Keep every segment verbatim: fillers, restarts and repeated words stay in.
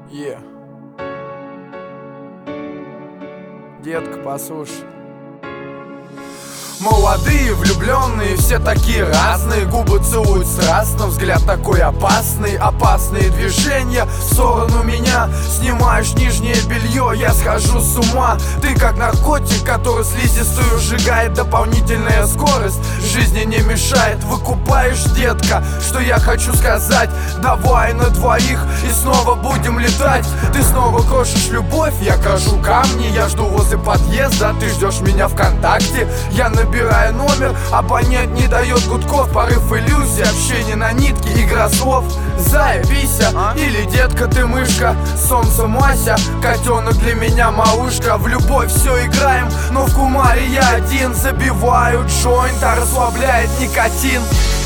Yeah. Детка, послушай. Молодые, влюбленные, все такие разные. Губы целуют страстно, взгляд такой опасный. Опасные движения в сторону меня. Снимаешь нижнее белье, я схожу с ума. Ты как наркотик, который слизистую сжигает. Дополнительная скорость жизни не мешает. Выкупаешь, детка, что я хочу сказать. Давай на двоих и снова будем летать. Ты снова крошишь любовь, я крошу камни. Я жду возле подъезда, ты ждешь меня ВКонтакте. Я набираю номер, абонент не дает гудков. Порыв иллюзий, общение на нитке, игра слов. Зая, Вися, а? Или детка ты мышка. Солнце Мася, котенок для меня малышка. В любовь все играем, но в кумаре я один. Забиваю джойнт, а расслабляет никотин.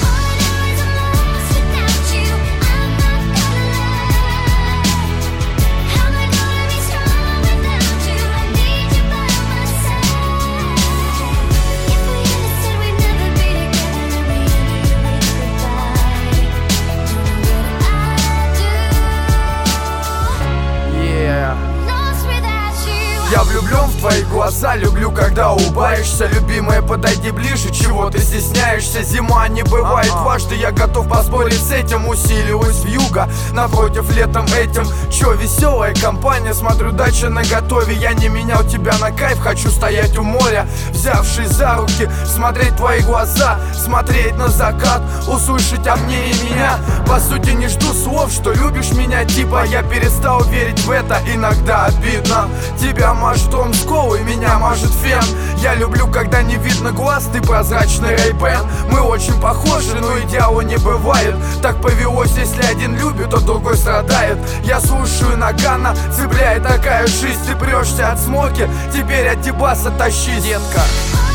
Я влюблен в твои глаза, люблю, когда улыбаешься. Любимая, подойди ближе, чего ты стесняешься? Зима не бывает дважды, я готов поспорить с этим. Усилилась вьюга, напротив летом этим. Чё, веселая компания, смотрю, дача наготове. Я не менял тебя на кайф, хочу стоять у моря, взявшись за руки, смотреть твои глаза, смотреть на закат, услышать о мне и меня. По сути не жду слов, что любишь меня, типа я перестал верить в это. Иногда обидно, тебя мажет он с колой, меня мажет фен. Я люблю, когда не видно глаз, ты прозрачный Ray-Ban. Мы очень похожи, но идеала не бывает. Так повелось, если один любит, то другой страдает. Я слушаю Нагана, цепляет такая жизнь. Ты прешься от смоки, теперь от Дебаса тащи, детка.